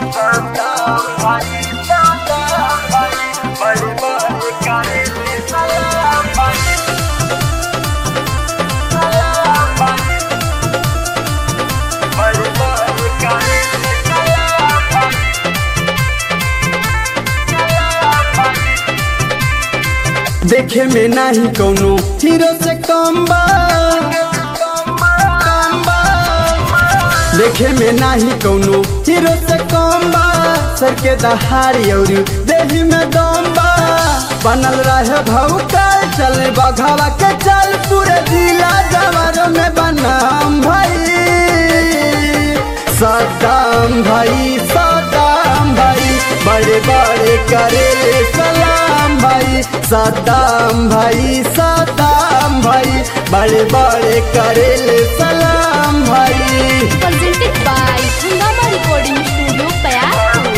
देखे में नहीं कोनो हीरो से कम बा, देखे में नहीं कोनो हीरो से कम बा। सर के दहाड़ी और देही में दम बा, बनल रहे भौकाल चले बघावा के चल पूरे जिला जवार में बनाम भाई। सदाम भाई सदाम भाई बड़े बड़े करे सलाम भाई। सदाम भाई सदाम भाई बड़े बड़े करे सलाम भाई। Presented by Hungama Recording Studio, Payar.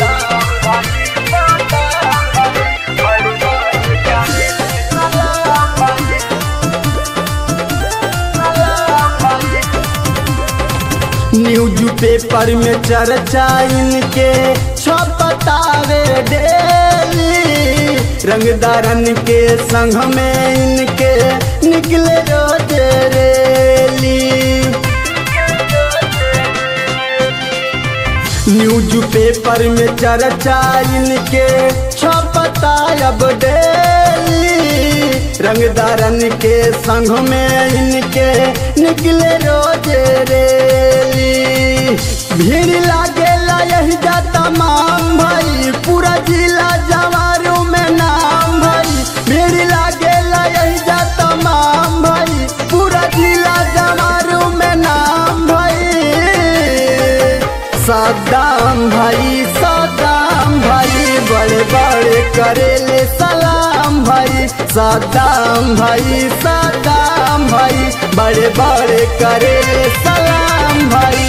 Newspaper में चर्चा इनके छपतावे डेली, रंगदारन के संग में इनके निकले रोज रैली। न्यूज पेपर में चर्चा इनके छपता अब डेली, रंगदारन के संग में इनके निकले रोज रैली। भीड़ लागेला यही जा तमाम भाई, पूरा जिला जवारों में नाम भाई। भीड़ लागेला यही जा तमाम भाई, पूरा जिला जवारों में नाम भाई। सदाम भाई सदाम भाई बड़े बड़े करेले सलाम भाई। सदाम भाई सदाम भाई बड़े बड़े करेले सलाम भाई।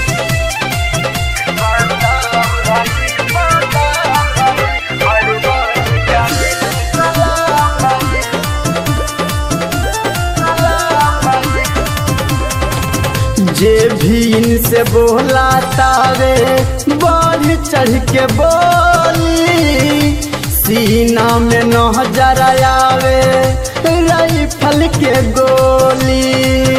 जे भी इनसे बोला तावे बढ़ चढ़ के बोली, सीना में नजर आवे राइफल के गोली।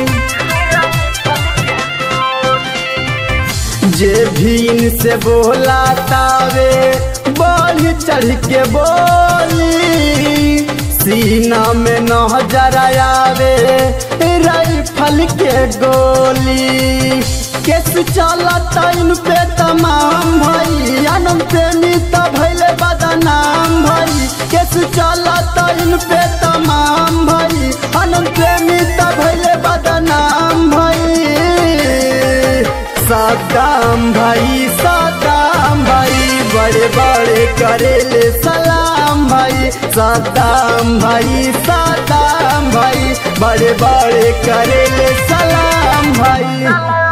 जे भी इनसे बोला तावे बढ़ चढ़ के बोली, सीना में नजर आवे राइफल के गोली। केस चलता इन पे तमाम भाई, आनंद प्रेमी तो भैले बदनाम भाई। केस चलता इन पे तमाम भाई, आनंद प्रेमी तो भैले बदनाम भाई। सदाम भाई सदाम भाई बड़े बड़े करेले सलाम भाई। सदाम भाई सदाम भाई बड़े बड़े करेले सलाम भाई।